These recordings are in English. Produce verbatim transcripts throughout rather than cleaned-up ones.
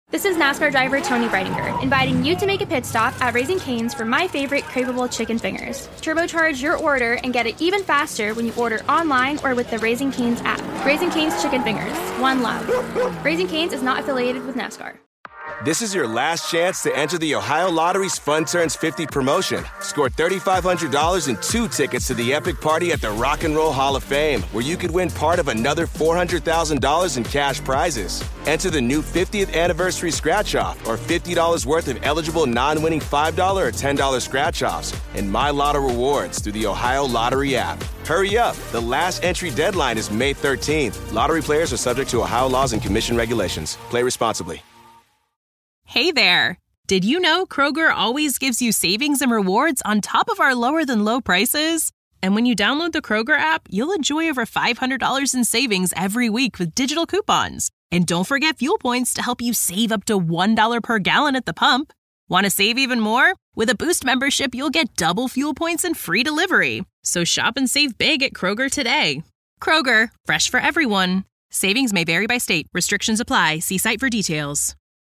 This is NASCAR driver Tony Breidinger, inviting you to make a pit stop at Raising Cane's for my favorite craveable chicken fingers. Turbocharge your order and get it even faster when you order online or with the Raising Cane's app. Raising Cane's Chicken Fingers, one love. Raising Cane's is not affiliated with NASCAR. This is your last chance to enter the Ohio Lottery's Fun Turns fifty promotion. Score three thousand five hundred dollars and two tickets to the epic party at the Rock and Roll Hall of Fame, where you could win part of another four hundred thousand dollars in cash prizes. Enter the new fiftieth anniversary scratch-off or fifty dollars worth of eligible non-winning five dollars or ten dollars scratch-offs and My Lotto rewards through the Ohio Lottery app. Hurry up. The last entry deadline is May thirteenth. Lottery players are subject to Ohio laws and commission regulations. Play responsibly. Hey there! Did you know Kroger always gives you savings and rewards on top of our lower-than-low prices? And when you download the Kroger app, you'll enjoy over five hundred dollars in savings every week with digital coupons. And don't forget fuel points to help you save up to one dollar per gallon at the pump. Want to save even more? With a Boost membership, you'll get double fuel points and free delivery. So shop and save big at Kroger today. Kroger, fresh for everyone. Savings may vary by state. Restrictions apply. See site for details.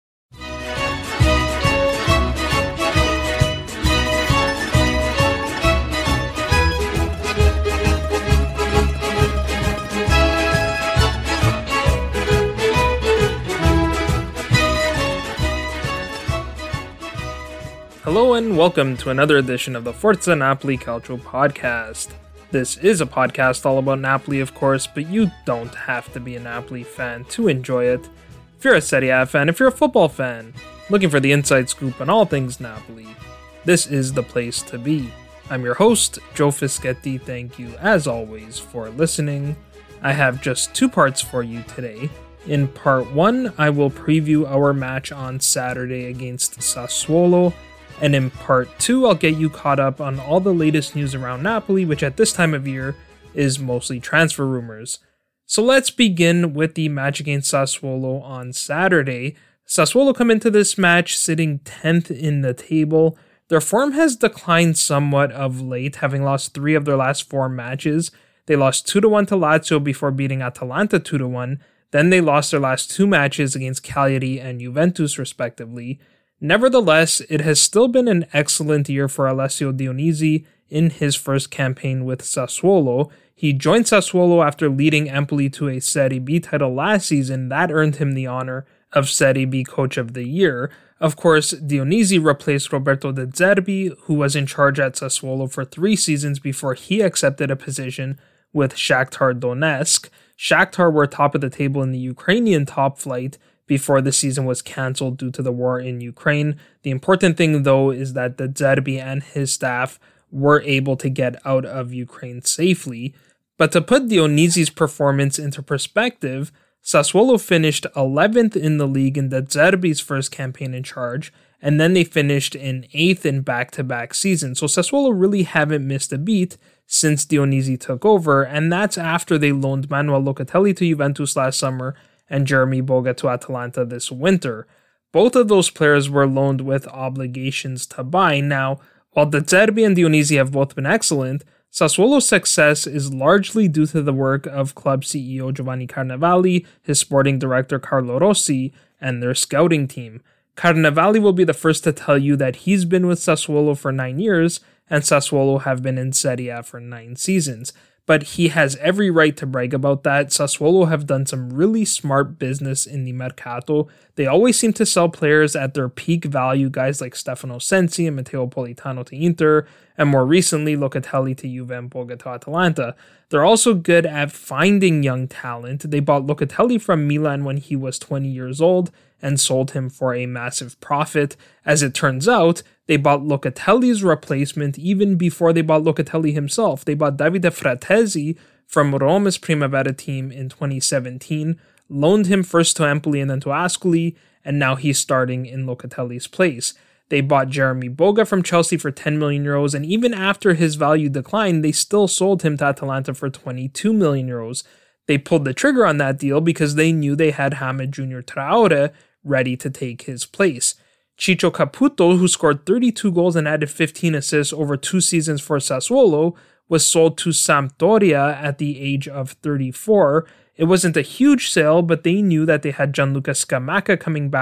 Hello and welcome to another edition of the Forza Napoli Calcio podcast. This is a podcast all about Napoli, of course, but you don't have to be a Napoli fan to enjoy it. If you're a Serie A fan, if you're a football fan, looking for the inside scoop on all things Napoli, this is the place to be. I'm your host, Joe Fischetti. Thank you, as always, for listening. I have just two parts for you today. In part one, I will preview our match on Saturday against Sassuolo. And in part two, I'll get you caught up on all the latest news around Napoli, which at this time of year is mostly transfer rumors. So let's begin with the match against Sassuolo on Saturday. Sassuolo come into this match sitting tenth in the table. Their form has declined somewhat of late, having lost three of their last four matches. They lost two to one to Lazio before beating Atalanta two to one. Then they lost their last two matches against Cagliari and Juventus, respectively. Nevertheless, it has still been an excellent year for Alessio Dionisi in his first campaign with Sassuolo. He joined Sassuolo after leading Empoli to a Serie B title last season. That earned him the honor of Serie B Coach of the Year. Of course, Dionisi replaced Roberto De Zerbi, who was in charge at Sassuolo for three seasons before he accepted a position with Shakhtar Donetsk. Shakhtar were top of the table in the Ukrainian top flight before the season was cancelled due to the war in Ukraine. The important thing, though, is that De Zerbi and his staff were able to get out of Ukraine safely. But to put Dionisi's performance into perspective, Sassuolo finished eleventh in the league in De Zerbi's first campaign in charge, and then they finished in eighth in back-to-back seasons. So Sassuolo really haven't missed a beat since Dionisi took over, and that's after they loaned Manuel Locatelli to Juventus last summer and Jeremy Boga to Atalanta this winter. Both of those players were loaned with obligations to buy. Now, while De Zerbi and Dionisi have both been excellent, Sassuolo's success is largely due to the work of club C E O Giovanni Carnevali, his sporting director Carlo Rossi, and their scouting team. Carnevali will be the first to tell you that he's been with Sassuolo for nine years, and Sassuolo have been in Serie A for nine seasons. But he has every right to brag about that. Sassuolo have done some really smart business in the Mercato. They always seem to sell players at their peak value, guys like Stefano Sensi and Matteo Politano to Inter, and more recently Locatelli to Juve and Boga to Atalanta. They're also good at finding young talent. They bought Locatelli from Milan when he was twenty years old and sold him for a massive profit. As it turns out, they bought Locatelli's replacement even before they bought Locatelli himself. They bought Davide Fratesi from Roma's Primavera team in twenty seventeen, loaned him first to Empoli and then to Ascoli, and now he's starting in Locatelli's place. They bought Jeremy Boga from Chelsea for ten million euros, and even after his value declined, they still sold him to Atalanta for twenty-two million euros. They pulled the trigger on that deal because they knew they had James Junior Traore ready to take his place. Ciccio Caputo, who scored thirty-two goals and added fifteen assists over two seasons for Sassuolo, was sold to Sampdoria at the age of thirty-four. It wasn't a huge sale, but they knew that they had Gianluca Scamacca coming back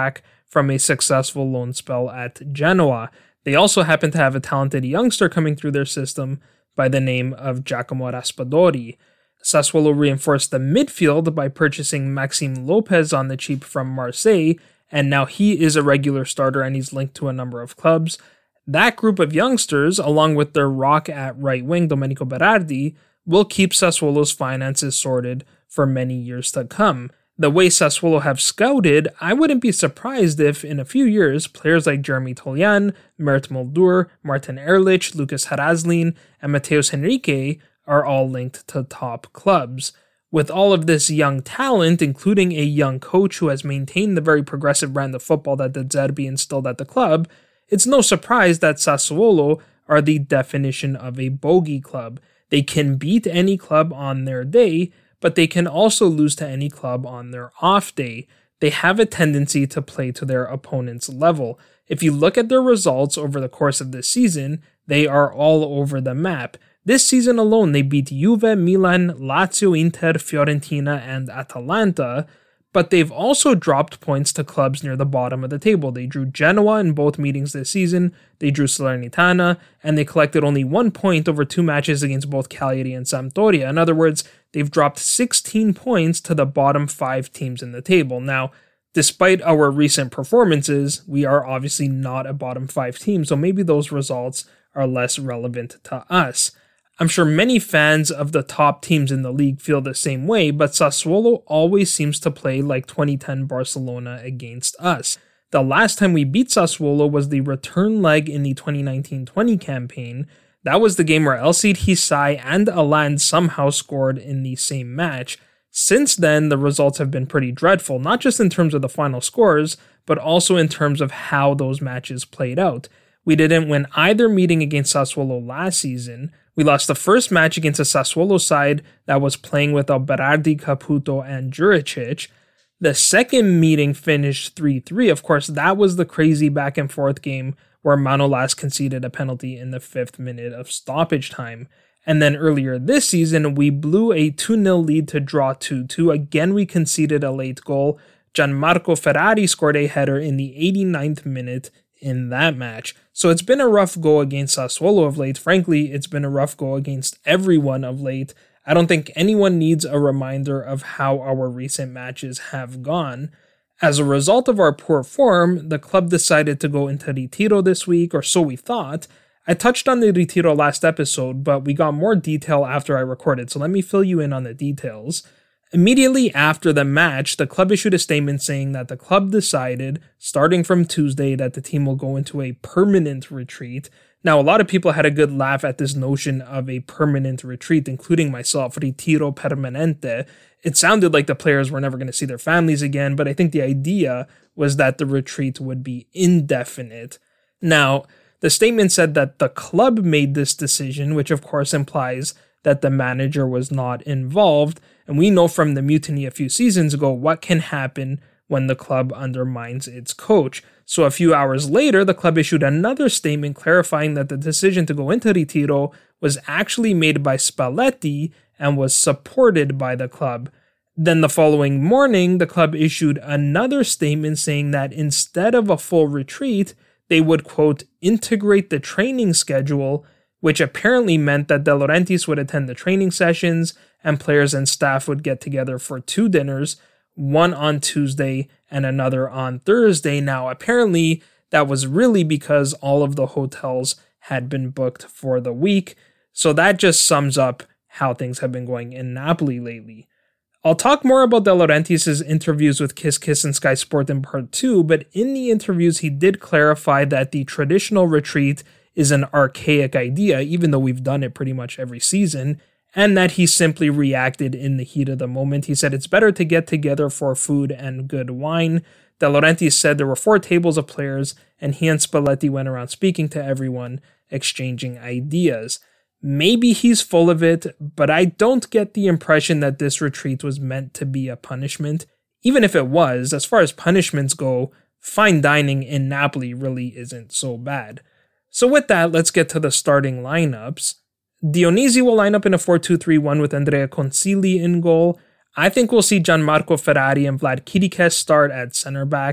from a successful loan spell at Genoa. They also happen to have a talented youngster coming through their system by the name of Giacomo Raspadori. Sassuolo reinforced the midfield by purchasing Maxime Lopez on the cheap from Marseille, and now he is a regular starter and he's linked to a number of clubs. That group of youngsters, along with their rock at right wing, Domenico Berardi, will keep Sassuolo's finances sorted for many years to come. The way Sassuolo have scouted, I wouldn't be surprised if, in a few years, players like Jeremy Toljan, Mert Muldur, Martin Ehrlich, Lucas Harazlin, and Mateus Henrique are all linked to top clubs. With all of this young talent, including a young coach who has maintained the very progressive brand of football that De Zerbi instilled at the club, it's no surprise that Sassuolo are the definition of a bogey club. They can beat any club on their day, but they can also lose to any club on their off day. They have a tendency to play to their opponent's level. If you look at their results over the course of this season, they are all over the map. This season alone, they beat Juve, Milan, Lazio, Inter, Fiorentina, and Atalanta, but they've also dropped points to clubs near the bottom of the table. They drew Genoa in both meetings this season, they drew Salernitana, and they collected only one point over two matches against both Cagliari and Sampdoria. In other words, they've dropped sixteen points to the bottom five teams in the table. Now, despite our recent performances, we are obviously not a bottom five team, so maybe those results are less relevant to us. I'm sure many fans of the top teams in the league feel the same way, but Sassuolo always seems to play like twenty ten Barcelona against us. The last time we beat Sassuolo was the return leg in the twenty nineteen twenty campaign. That was the game where El Cid Hysaj and Alan somehow scored in the same match. Since then, the results have been pretty dreadful, not just in terms of the final scores, but also in terms of how those matches played out. We didn't win either meeting against Sassuolo last season. We lost the first match against a Sassuolo side that was playing without Berardi, Caputo, and Juricic. The second meeting finished three three. Of course, that was the crazy back and forth game where Manolas conceded a penalty in the fifth minute of stoppage time. And then earlier this season, we blew a two nil lead to draw two two. Again, we conceded a late goal. Gianmarco Ferrari scored a header in the eighty-ninth minute in that match. So it's been a rough go against Sassuolo of late. Frankly, it's been a rough go against everyone of late. I don't think anyone needs a reminder of how our recent matches have gone. As a result of our poor form, the club decided to go into Retiro this week, or so we thought. I touched on the Retiro last episode, but we got more detail after I recorded, so let me fill you in on the details. Immediately after the match, the club issued a statement saying that the club decided, starting from Tuesday, that the team will go into a permanent retreat. Now, a lot of people had a good laugh at this notion of a permanent retreat, including myself, Retiro Permanente. It sounded like the players were never going to see their families again, but I think the idea was that the retreat would be indefinite. Now, the statement said that the club made this decision, which of course implies that the manager was not involved, and we know from the mutiny a few seasons ago what can happen when the club undermines its coach. So a few hours later, the club issued another statement clarifying that the decision to go into Retiro was actually made by Spalletti and was supported by the club. Then the following morning, the club issued another statement saying that instead of a full retreat, they would, quote, integrate the training schedule, which apparently meant that De Laurentiis would attend the training sessions and players and staff would get together for two dinners, one on Tuesday and another on Thursday. Now, apparently, that was really because all of the hotels had been booked for the week. So that just sums up how things have been going in Napoli lately. I'll talk more about De Laurentiis' interviews with Kiss Kiss and Sky Sport in part two, but in the interviews he did clarify that the traditional retreat is an archaic idea, even though we've done it pretty much every season, and that he simply reacted in the heat of the moment. He said it's better to get together for food and good wine. De Laurentiis said there were four tables of players, and he and Spalletti went around speaking to everyone, exchanging ideas. Maybe he's full of it, but I don't get the impression that this retreat was meant to be a punishment. Even if it was, as far as punishments go, fine dining in Napoli really isn't so bad. So with that, let's get to the starting lineups. Dionisi will line up in a four two three one with Andrea Consili in goal. I think we'll see Gianmarco Ferrari and Vlad Kirikes start at center back.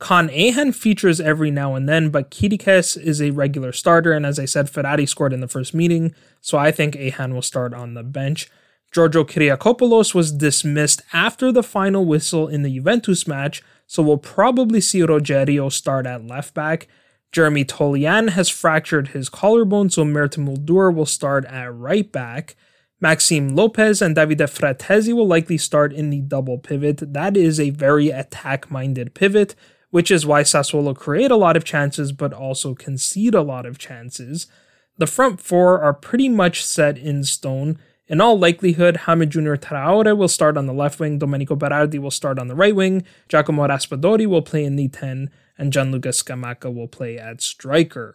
Con Ahan features every now and then, but Kirikes is a regular starter, and as I said, Ferrari scored in the first meeting, so I think Ahan will start on the bench. Giorgio Kyriakopoulos was dismissed after the final whistle in the Juventus match, so we'll probably see Rogerio start at left back. Jeremy Tolian has fractured his collarbone, so Mertens Muldur will start at right back. Maxime Lopez and Davide Fratesi will likely start in the double pivot. That is a very attack-minded pivot, which is why Sassuolo create a lot of chances but also concede a lot of chances. The front four are pretty much set in stone. In all likelihood, James Junior Traore will start on the left wing, Domenico Berardi will start on the right wing, Giacomo Raspadori will play in the ten, and Gianluca Scamacca will play at striker.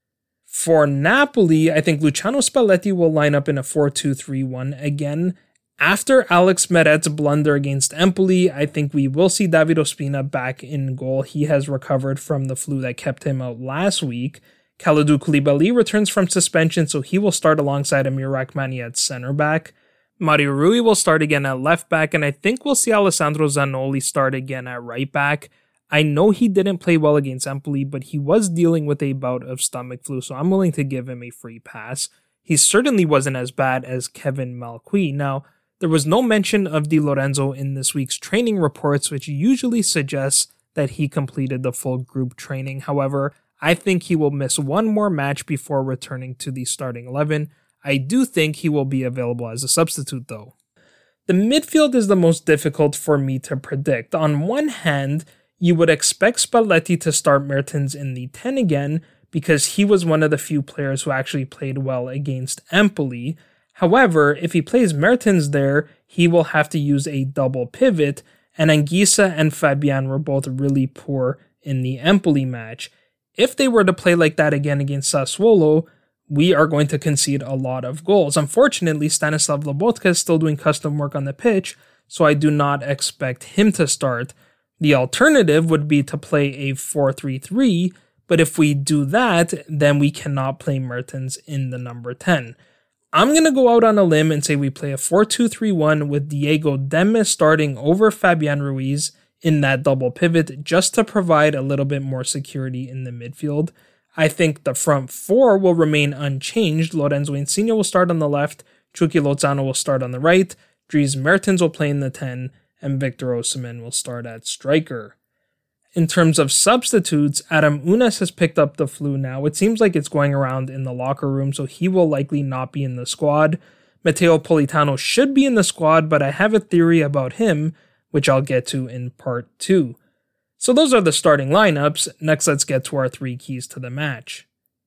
For Napoli, I think Luciano Spalletti will line up in a four two three one again. After Alex Meret blunder against Empoli, I think we will see David Ospina back in goal. He has recovered from the flu that kept him out last week. Kalidou Koulibaly returns from suspension, so he will start alongside Amir Rachmani at center back. Mario Rui will start again at left back, and I think we'll see Alessandro Zanoli start again at right back. I know he didn't play well against Empoli, but he was dealing with a bout of stomach flu, so I'm willing to give him a free pass. He certainly wasn't as bad as Kevin Malqui. Now, there was no mention of Di Lorenzo in this week's training reports, which usually suggests that he completed the full group training. However, I think he will miss one more match before returning to the starting eleven. I do think he will be available as a substitute, though. The midfield is the most difficult for me to predict. On one hand, you would expect Spalletti to start Mertens in the ten again, because he was one of the few players who actually played well against Empoli. However, if he plays Mertens there, he will have to use a double pivot, and Anguissa and Fabian were both really poor in the Empoli match. If they were to play like that again against Sassuolo, we are going to concede a lot of goals. Unfortunately, Stanislav Lobotka is still doing custom work on the pitch, so I do not expect him to start. The alternative would be to play a four three three, but if we do that, then we cannot play Mertens in the number ten. I'm going to go out on a limb and say we play a four two three one with Diego Demme starting over Fabian Ruiz in that double pivot, just to provide a little bit more security in the midfield. I think the front four will remain unchanged. Lorenzo Insigne will start on the left, Chucky Lozano will start on the right, Dries Mertens will play in the ten, and Victor Osimhen will start at striker. In terms of substitutes, Adam Unas has picked up the flu now. It seems like it's going around in the locker room, so he will likely not be in the squad. Matteo Politano should be in the squad, but I have a theory about him, which I'll get to in part two. So those are the starting lineups. Next, let's get to our three keys to the match.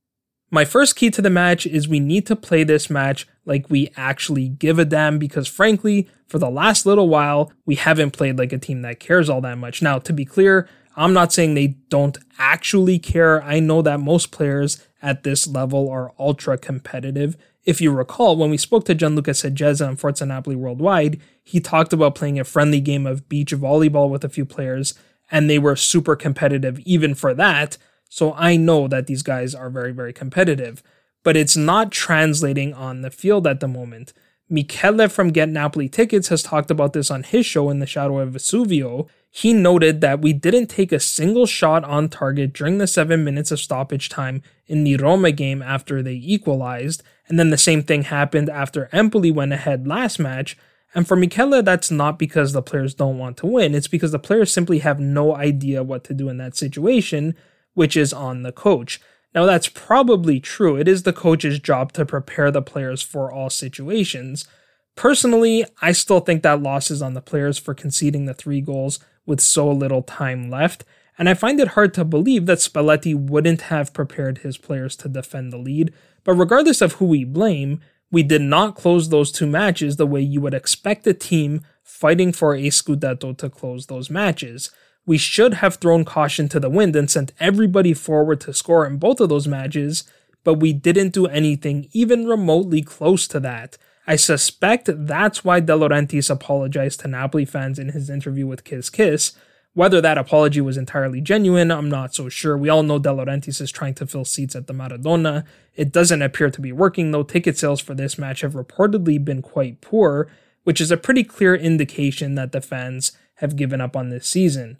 My first key to the match is we need to play this match like we actually give a damn, because frankly, for the last little while, we haven't played like a team that cares all that much. Now, to be clear, I'm not saying they don't actually care. I know that most players at this level are ultra competitive. If you recall, when we spoke to Gianluca Segezza on Forza Napoli Worldwide, he talked about playing a friendly game of beach volleyball with a few players, and they were super competitive even for that. So I know that these guys are very, very competitive, but it's not translating on the field at the moment. Michele from Get Napoli Tickets has talked about this on his show In the Shadow of Vesuvio. He noted that we didn't take a single shot on target during the seven minutes of stoppage time in the Roma game after they equalized, and then the same thing happened after Empoli went ahead last match. And for Michele, that's not because the players don't want to win, it's because the players simply have no idea what to do in that situation, which is on the coach. Now, that's probably true. It is the coach's job to prepare the players for all situations. Personally, I still think that loss is on the players for conceding the three goals with so little time left, and I find it hard to believe that Spalletti wouldn't have prepared his players to defend the lead. But regardless of who we blame, we did not close those two matches the way you would expect a team fighting for a Scudetto to close those matches. We should have thrown caution to the wind and sent everybody forward to score in both of those matches, but we didn't do anything even remotely close to that. I suspect that's why De Laurentiis apologized to Napoli fans in his interview with Kiss Kiss. Whether that apology was entirely genuine, I'm not so sure. We all know De Laurentiis is trying to fill seats at the Maradona. It doesn't appear to be working, though. Ticket sales for this match have reportedly been quite poor, which is a pretty clear indication that the fans have given up on this season.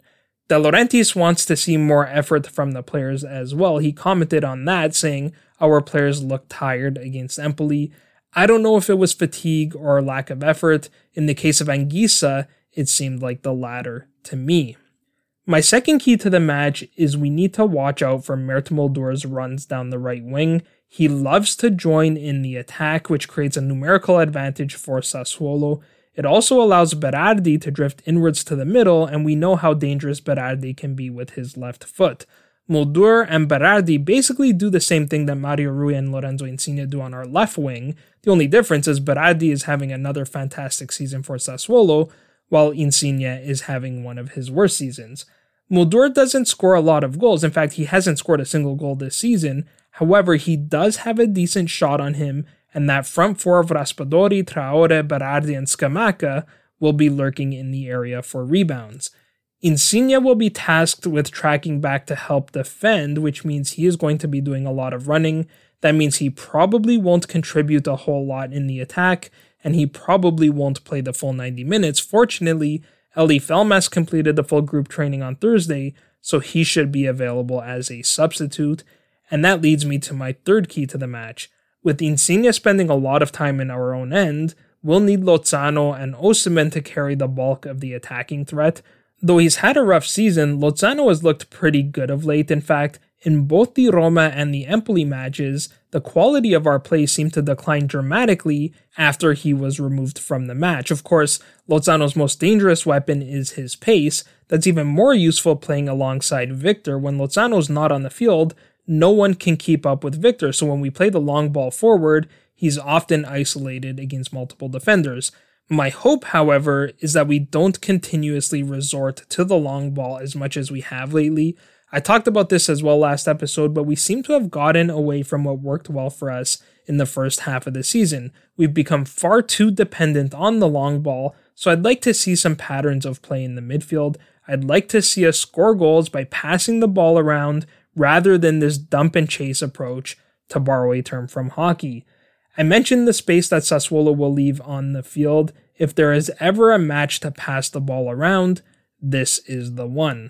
De Laurentiis wants to see more effort from the players as well. He commented on that, saying, "Our players looked tired against Empoli." I don't know if it was fatigue or lack of effort. In the case of Anguissa, it seemed like the latter to me. My second key to the match is we need to watch out for Mert Moldur's runs down the right wing. He loves to join in the attack, which creates a numerical advantage for Sassuolo. It also allows Berardi to drift inwards to the middle, and we know how dangerous Berardi can be with his left foot. Moldur and Berardi basically do the same thing that Mario Rui and Lorenzo Insigne do on our left wing. The only difference is Berardi is having another fantastic season for Sassuolo, while Insigne is having one of his worst seasons. Moldur doesn't score a lot of goals. In fact, he hasn't scored a single goal this season. However, he does have a decent shot on him, and that front four of Raspadori, Traore, Berardi, and Scamacca will be lurking in the area for rebounds. Insigne will be tasked with tracking back to help defend, which means he is going to be doing a lot of running. That means he probably won't contribute a whole lot in the attack, and he probably won't play the full ninety minutes. Fortunately, Elif Elmas completed the full group training on Thursday, so he should be available as a substitute. And that leads me to my third key to the match. With Insigne spending a lot of time in our own end, we'll need Lozano and Osimhen to carry the bulk of the attacking threat. Though he's had a rough season, Lozano has looked pretty good of late. In fact, in both the Roma and the Empoli matches, the quality of our play seemed to decline dramatically after he was removed from the match. Of course, Lozano's most dangerous weapon is his pace. That's even more useful playing alongside Victor. When Lozano's not on the field, no one can keep up with Victor, so when we play the long ball forward, he's often isolated against multiple defenders. My hope, however, is that we don't continuously resort to the long ball as much as we have lately. I talked about this as well last episode, but we seem to have gotten away from what worked well for us in the first half of the season. We've become far too dependent on the long ball, so I'd like to see some patterns of play in the midfield. I'd like to see us score goals by passing the ball around rather than this dump and chase approach, to borrow a term from hockey. I mentioned the space that Sassuolo will leave on the field. If there is ever a match to pass the ball around, this is the one.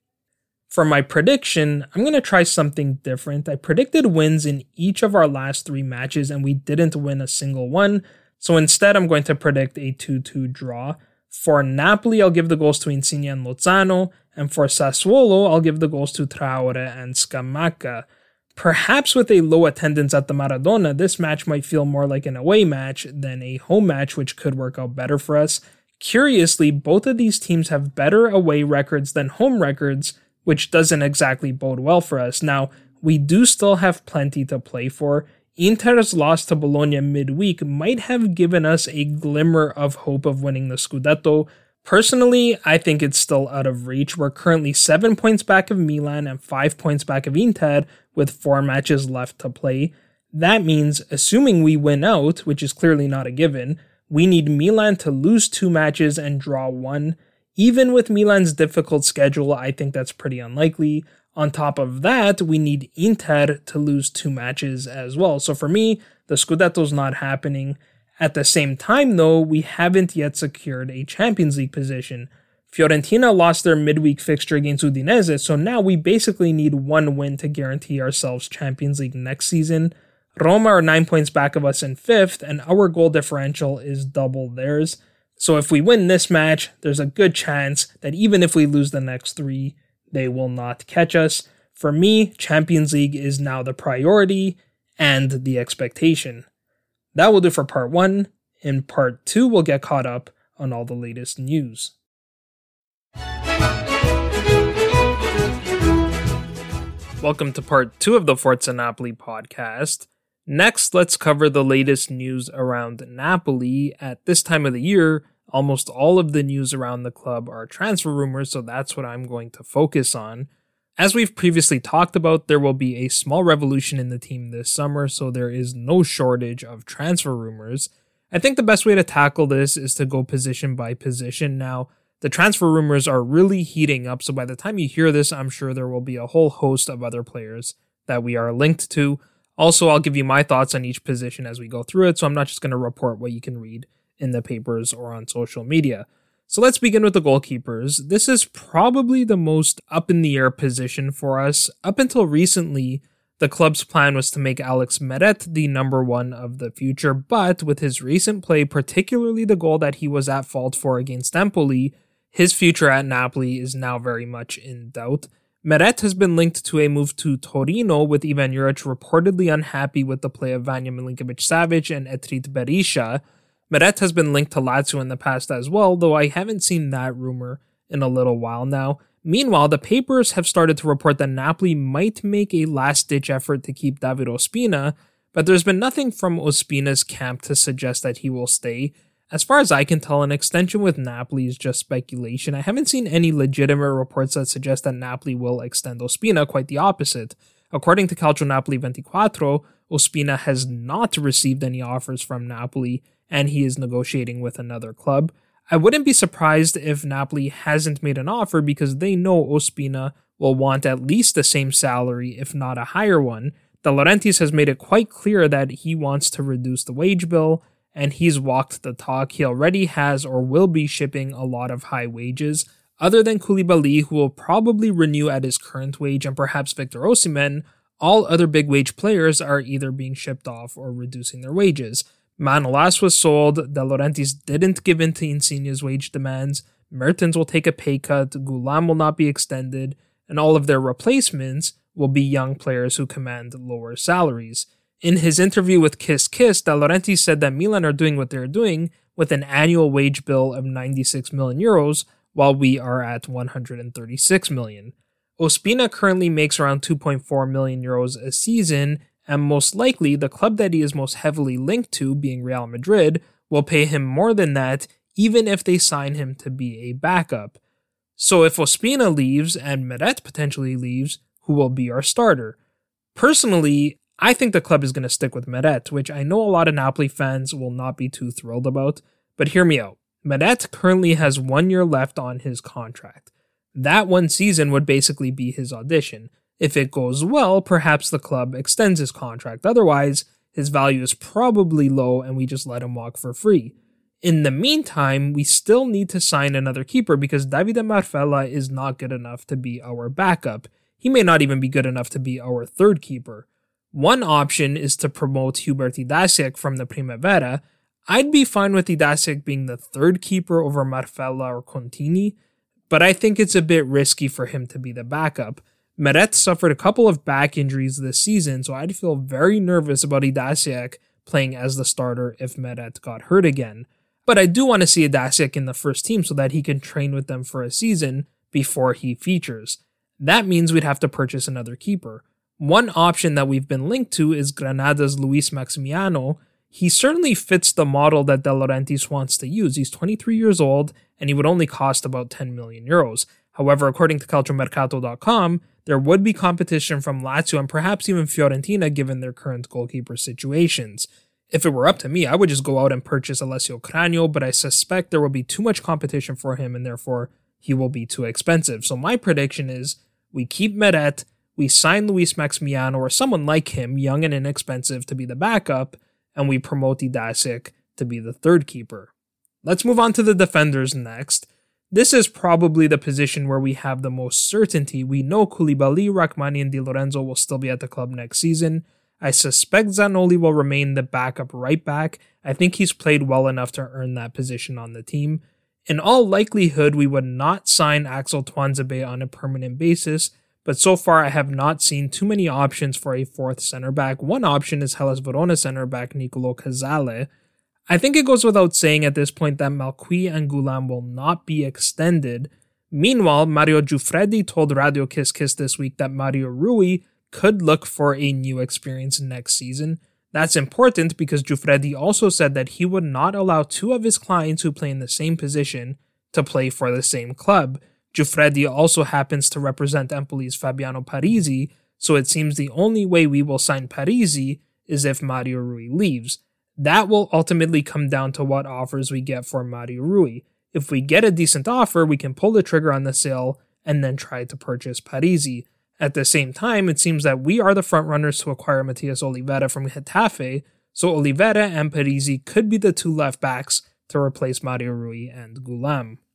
For my prediction, I'm going to try something different. I predicted wins in each of our last three matches, and we didn't win a single one, so instead I'm going to predict a two two draw. For Napoli, I'll give the goals to Insigne and Lozano, and for Sassuolo, I'll give the goals to Traore and Scamacca. Perhaps with a low attendance at the Maradona, this match might feel more like an away match than a home match, which could work out better for us. Curiously, both of these teams have better away records than home records, which doesn't exactly bode well for us. Now, we do still have plenty to play for. Inter's loss to Bologna midweek might have given us a glimmer of hope of winning the Scudetto. Personally, I think it's still out of reach. We're currently seven points back of Milan and five points back of Inter with four matches left to play. That means, assuming we win out, which is clearly not a given, we need Milan to lose two matches and draw one. Even with Milan's difficult schedule, I think that's pretty unlikely. On top of that, we need Inter to lose two matches as well. So for me, the Scudetto's not happening. At the same time, though, we haven't yet secured a Champions League position. Fiorentina lost their midweek fixture against Udinese, so now we basically need one win to guarantee ourselves Champions League next season. Roma are nine points back of us in fifth, and our goal differential is double theirs. So if we win this match, there's a good chance that even if we lose the next three, they will not catch us. For me, Champions League is now the priority and the expectation. That will do for part one. In part two, we'll get caught up on all the latest news. Welcome to part two of the Forza Napoli podcast. Next, let's cover the latest news around Napoli. At this time of the year, almost all of the news around the club are transfer rumors, so that's what I'm going to focus on. As we've previously talked about, there will be a small revolution in the team this summer, so there is no shortage of transfer rumors. I think the best way to tackle this is to go position by position. Now, the transfer rumors are really heating up, so by the time you hear this, I'm sure there will be a whole host of other players that we are linked to. Also, I'll give you my thoughts on each position as we go through it, so I'm not just going to report what you can read in the papers or on social media. So let's begin with the goalkeepers. This is probably the most up-in-the-air position for us. Up until recently, the club's plan was to make Alex Meret the number one of the future, but with his recent play, particularly the goal that he was at fault for against Empoli, his future at Napoli is now very much in doubt. Meret has been linked to a move to Torino, with Ivan Juric reportedly unhappy with the play of Vanja Milinkovic-Savic and Etrit Berisha. Meret has been linked to Lazio in the past as well, though I haven't seen that rumor in a little while now. Meanwhile, the papers have started to report that Napoli might make a last-ditch effort to keep David Ospina, but there's been nothing from Ospina's camp to suggest that he will stay. As far as I can tell, an extension with Napoli is just speculation. I haven't seen any legitimate reports that suggest that Napoli will extend Ospina, quite the opposite. According to Calcio Napoli twenty-four, Ospina has not received any offers from Napoli, and he is negotiating with another club. I wouldn't be surprised if Napoli hasn't made an offer because they know Ospina will want at least the same salary, if not a higher one. De Laurentiis has made it quite clear that he wants to reduce the wage bill, and he's walked the talk. He already has or will be shipping a lot of high wages. Other than Koulibaly, who will probably renew at his current wage, and perhaps Victor Osimhen, all other big wage players are either being shipped off or reducing their wages. Manolas was sold, De Laurentiis didn't give in to Insigne's wage demands, Mertens will take a pay cut, Goulam will not be extended, and all of their replacements will be young players who command lower salaries. In his interview with Kiss Kiss, De Laurentiis said that Milan are doing what they're doing with an annual wage bill of ninety-six million euros, while we are at one hundred thirty-six million. Ospina currently makes around two point four million euros a season, and most likely the club that he is most heavily linked to, being Real Madrid, will pay him more than that, even if they sign him to be a backup. So if Ospina leaves and Meret potentially leaves, who will be our starter? Personally, I think the club is going to stick with Meret, which I know a lot of Napoli fans will not be too thrilled about, but hear me out. Meret currently has one year left on his contract. That one season would basically be his audition. If it goes well, perhaps the club extends his contract. Otherwise, his value is probably low and we just let him walk for free. In the meantime, we still need to sign another keeper because Davide Marfella is not good enough to be our backup. He may not even be good enough to be our third keeper. One option is to promote Hubert Idasiak from the Primavera. I'd be fine with Idasiak being the third keeper over Marfella or Contini, but I think it's a bit risky for him to be the backup. Meret suffered a couple of back injuries this season, so I'd feel very nervous about Idasiak playing as the starter if Meret got hurt again. But I do want to see Idasiak in the first team so that he can train with them for a season before he features. That means we'd have to purchase another keeper. One option that we've been linked to is Granada's Luis Maximiano. He certainly fits the model that De Laurentiis wants to use. He's twenty-three years old, and he would only cost about ten million euros. However, according to calciomercato dot com, there would be competition from Lazio and perhaps even Fiorentina given their current goalkeeper situations. If it were up to me, I would just go out and purchase Alessio Cranio, but I suspect there will be too much competition for him and therefore he will be too expensive. So my prediction is we keep Meret, we sign Luis Maximiano or someone like him, young and inexpensive, to be the backup, and we promote Idasiak to be the third keeper. Let's move on to the defenders next. This is probably the position where we have the most certainty. We know Koulibaly, Rachmani, and Di Lorenzo will still be at the club next season. I suspect Zanoli will remain the backup right back. I think he's played well enough to earn that position on the team. In all likelihood, we would not sign Axel Tuanzebe on a permanent basis, but so far I have not seen too many options for a fourth center back. One option is Hellas Verona center back Nicolo Casale. I think it goes without saying at this point that Malqui and Goulam will not be extended. Meanwhile, Mario Giuffredi told Radio Kiss Kiss this week that Mario Rui could look for a new experience next season. That's important because Giuffredi also said that he would not allow two of his clients who play in the same position to play for the same club. Giuffredi also happens to represent Empoli's Fabiano Parisi, so it seems the only way we will sign Parisi is if Mario Rui leaves. That will ultimately come down to what offers we get for Mario Rui. If we get a decent offer, we can pull the trigger on the sale and then try to purchase Parisi. At the same time, it seems that we are the frontrunners to acquire Matias Oliveira from Getafe, so Oliveira and Parisi could be the two left backs to replace Mario Rui and Goulam.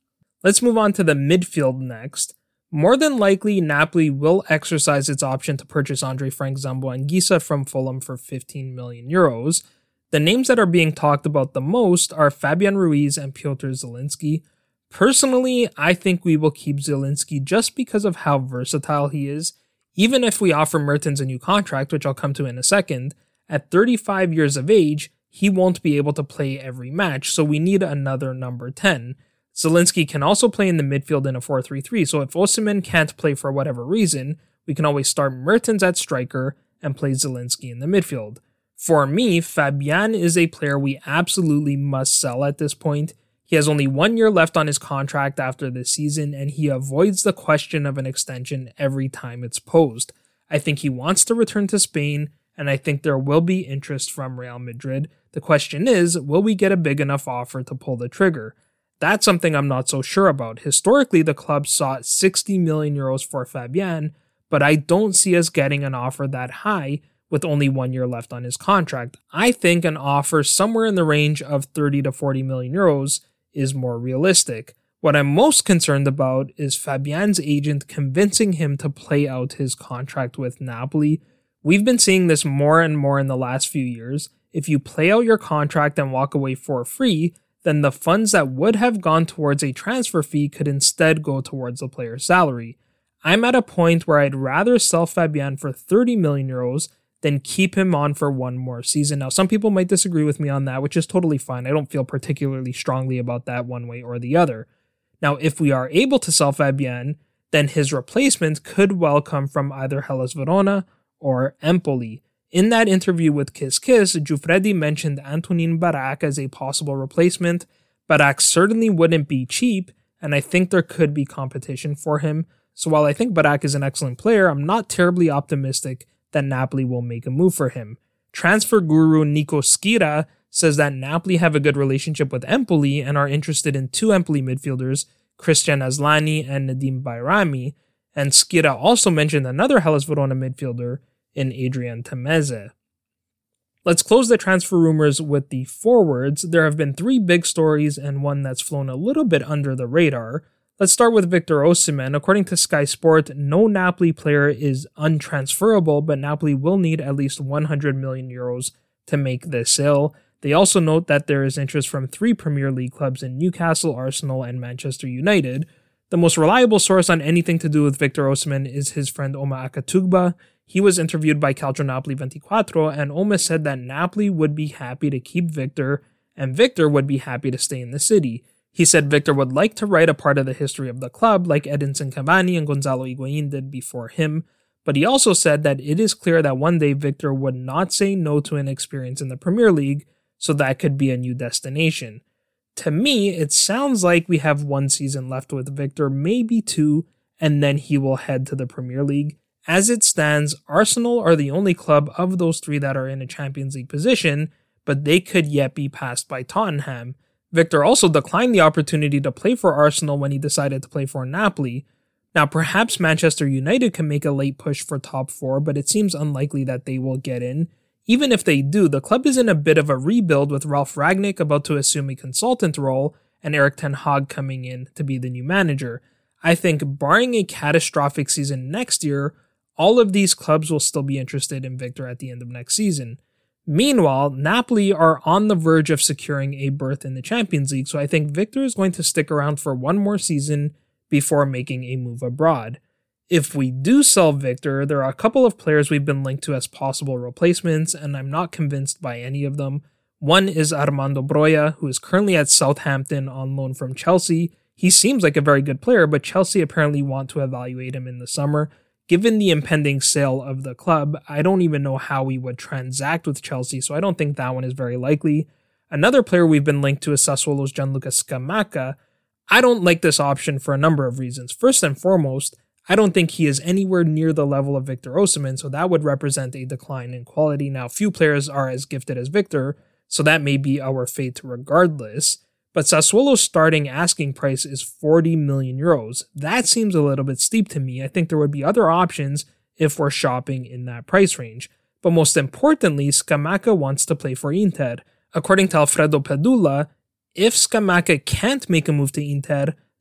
Let's move on to the midfield next. More than likely, Napoli will exercise its option to purchase Andre Frank Zambo-Anguissa from Fulham for fifteen million euros. The names that are being talked about the most are Fabian Ruiz and Piotr Zielinski. Personally, I think we will keep Zielinski just because of how versatile he is. Even if we offer Mertens a new contract, which I'll come to in a second, at thirty-five years of age, he won't be able to play every match, so we need another number ten. Zielinski can also play in the midfield in a four three three, so if Osimhen can't play for whatever reason, we can always start Mertens at striker and play Zielinski in the midfield. For me, Fabian is a player we absolutely must sell at this point. He has only one year left on his contract after this season, and he avoids the question of an extension every time it's posed. I think he wants to return to Spain, and I think there will be interest from Real Madrid. The question is, will we get a big enough offer to pull the trigger? That's something I'm not so sure about. Historically, the club sought sixty million euros for Fabian, but I don't see us getting an offer that high with only one year left on his contract. I think an offer somewhere in the range of thirty to forty million euros is more realistic. What I'm most concerned about is Fabian's agent convincing him to play out his contract with Napoli. We've been seeing this more and more in the last few years. If you play out your contract and walk away for free, then the funds that would have gone towards a transfer fee could instead go towards the player's salary. I'm at a point where I'd rather sell Fabian for thirty million euros than keep him on for one more season. Now, some people might disagree with me on that, which is totally fine. I don't feel particularly strongly about that one way or the other. Now, if we are able to sell Fabian, then his replacement could well come from either Hellas Verona or Empoli. In that interview with Kiss Kiss, Giuffredi mentioned Antonin Barak as a possible replacement. Barak certainly wouldn't be cheap, and I think there could be competition for him. So while I think Barak is an excellent player, I'm not terribly optimistic that Napoli will make a move for him. Transfer guru Nico Schira says that Napoli have a good relationship with Empoli and are interested in two Empoli midfielders, Christian Aslani and Nadim Bayrami, and Schira also mentioned another Hellas Verona midfielder in Adrian Temeze. Let's close the transfer rumors with the forwards. There have been three big stories and one that's flown a little bit under the radar. Let's start with Victor Osimhen. According to Sky Sport, no Napoli player is untransferable, but Napoli will need at least one hundred million euros to make this sale. They also note that there is interest from three Premier League clubs in Newcastle, Arsenal, and Manchester United. The most reliable source on anything to do with Victor Osimhen is his friend Oma Akatugba. He was interviewed by Calcio Napoli twenty-four, and Oma said that Napoli would be happy to keep Victor, and Victor would be happy to stay in the city. He said Victor would like to write a part of the history of the club like Edinson Cavani and Gonzalo Higuain did before him, but he also said that it is clear that one day Victor would not say no to an experience in the Premier League, so that could be a new destination. To me, it sounds like we have one season left with Victor, maybe two, and then he will head to the Premier League. As it stands, Arsenal are the only club of those three that are in a Champions League position, but they could yet be passed by Tottenham. Victor also declined the opportunity to play for Arsenal when he decided to play for Napoli. Now, perhaps Manchester United can make a late push for top four, but it seems unlikely that they will get in. Even if they do, the club is in a bit of a rebuild with Ralf Rangnick about to assume a consultant role and Erik ten Hag coming in to be the new manager. I think barring a catastrophic season next year, all of these clubs will still be interested in Victor at the end of next season. Meanwhile, Napoli are on the verge of securing a berth in the Champions League, so I think Victor is going to stick around for one more season before making a move abroad. If we do sell Victor, there are a couple of players we've been linked to as possible replacements, and I'm not convinced by any of them. One is Armando Broja, who is currently at Southampton on loan from Chelsea. He seems like a very good player, but Chelsea apparently want to evaluate him in the summer. Given the impending sale of the club, I don't even know how we would transact with Chelsea, so I don't think that one is very likely. Another player we've been linked to is Sassuolo's Gianluca Scamacca. I don't like this option for a number of reasons. First and foremost, I don't think he is anywhere near the level of Victor Osimhen, so that would represent a decline in quality. Now, few players are as gifted as Victor, so that may be our fate regardless. But Sassuolo's starting asking price is forty million euros. That seems a little bit steep to me. I think there would be other options if we're shopping in that price range. But most importantly, Scamacca wants to play for Inter. According to Alfredo Pedula, if Scamacca can't make a move to Inter,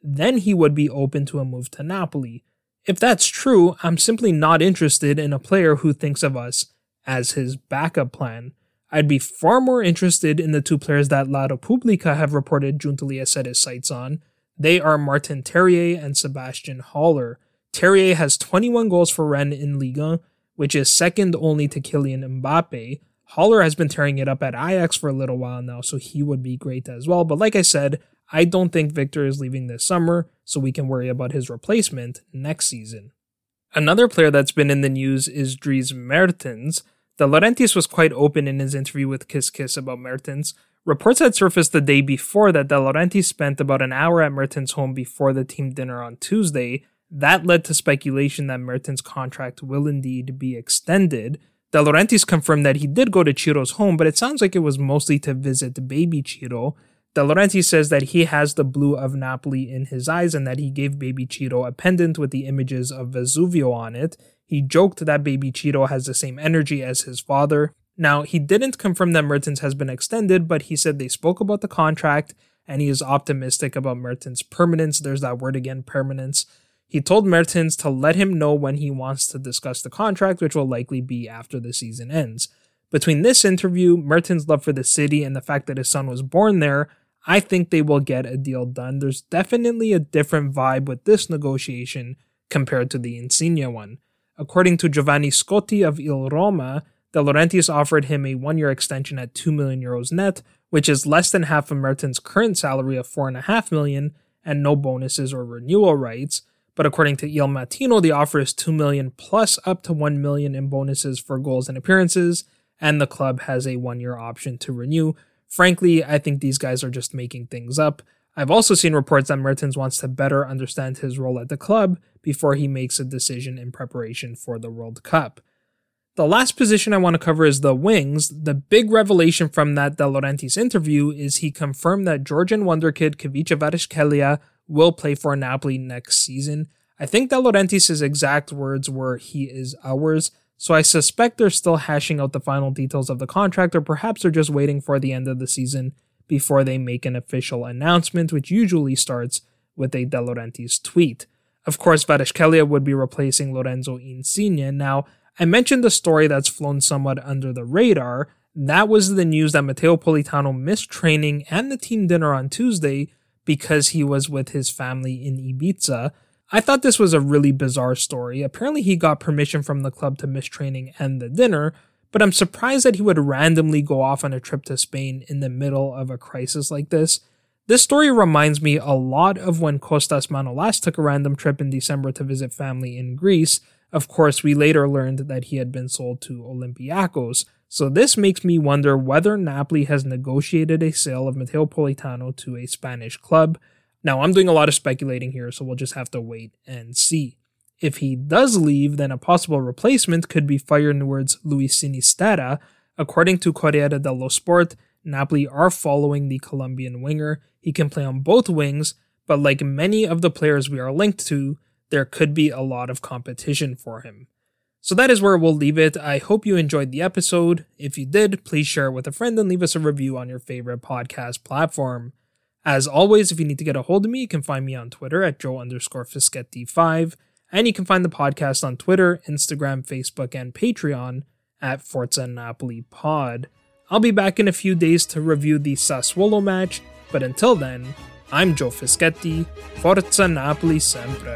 then he would be open to a move to Napoli. If that's true, I'm simply not interested in a player who thinks of us as his backup plan. I'd be far more interested in the two players that La Repubblica have reported Giuntoli has set his sights on. They are Martin Terrier and Sebastian Haller. Terrier has twenty-one goals for Rennes in Ligue one, which is second only to Kylian Mbappe. Haller has been tearing it up at Ajax for a little while now, so he would be great as well. But like I said, I don't think Victor is leaving this summer, so we can worry about his replacement next season. Another player that's been in the news is Dries Mertens. De Laurentiis was quite open in his interview with Kiss Kiss about Mertens. Reports had surfaced the day before that De Laurentiis spent about an hour at Mertens' home before the team dinner on Tuesday. That led to speculation that Mertens' contract will indeed be extended. De Laurentiis confirmed that he did go to Ciro's home, but it sounds like it was mostly to visit baby Ciro. De Laurentiis says that he has the blue of Napoli in his eyes and that he gave baby Ciro a pendant with the images of Vesuvio on it. He joked that baby Ciro has the same energy as his father. Now, he didn't confirm that Mertens has been extended, but he said they spoke about the contract and he is optimistic about Mertens' permanence. There's that word again, permanence. He told Mertens to let him know when he wants to discuss the contract, which will likely be after the season ends. Between this interview, Mertens' love for the city, and the fact that his son was born there, I think they will get a deal done. There's definitely a different vibe with this negotiation compared to the Insigne one. According to Giovanni Scotti of Il Roma, De Laurentiis offered him a one-year extension at two million euros net, which is less than half of Mertens' current salary of four point five million and no bonuses or renewal rights. But according to Il Mattino, the offer is two million plus up to one million in bonuses for goals and appearances, and the club has a one-year option to renew. Frankly, I think these guys are just making things up. I've also seen reports that Mertens wants to better understand his role at the club before he makes a decision in preparation for the World Cup. The last position I want to cover is the wings. The big revelation from that De Laurentiis interview is he confirmed that Georgian wonderkid Kavica Kvaratskhelia will play for Napoli next season. I think De Laurentiis' exact words were, "He is ours," so I suspect they're still hashing out the final details of the contract, or perhaps they're just waiting for the end of the season before they make an official announcement, which usually starts with a De Laurentiis tweet. Of course, Kvaratskhelia would be replacing Lorenzo Insigne. Now, I mentioned the story that's flown somewhat under the radar. That was the news that Matteo Politano missed training and the team dinner on Tuesday because he was with his family in Ibiza. I thought this was a really bizarre story. Apparently he got permission from the club to miss training and the dinner, but I'm surprised that he would randomly go off on a trip to Spain in the middle of a crisis like this. This story reminds me a lot of when Kostas Manolas took a random trip in December to visit family in Greece. Of course, we later learned that he had been sold to Olympiacos. So this makes me wonder whether Napoli has negotiated a sale of Matteo Politano to a Spanish club. Now, I'm doing a lot of speculating here, so we'll just have to wait and see. If he does leave, then a possible replacement could be Feyenoord's Luis Sinisterra. According to Corriere dello Sport, Napoli are following the Colombian winger. He can play on both wings, but like many of the players we are linked to, there could be a lot of competition for him. So that is where we'll leave it. I hope you enjoyed the episode. If you did, please share it with a friend and leave us a review on your favorite podcast platform. As always, if you need to get a hold of me, you can find me on Twitter at Joe underscore Fischetti five, and you can find the podcast on Twitter, Instagram, Facebook, and Patreon at Forza Napoli Pod. I'll be back in a few days to review the Sassuolo match, but until then, I'm Joe Fischetti. Forza Napoli sempre.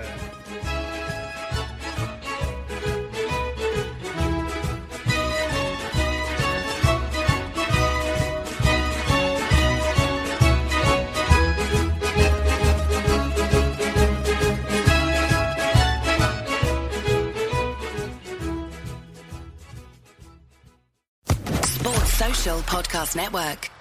Podcast Network.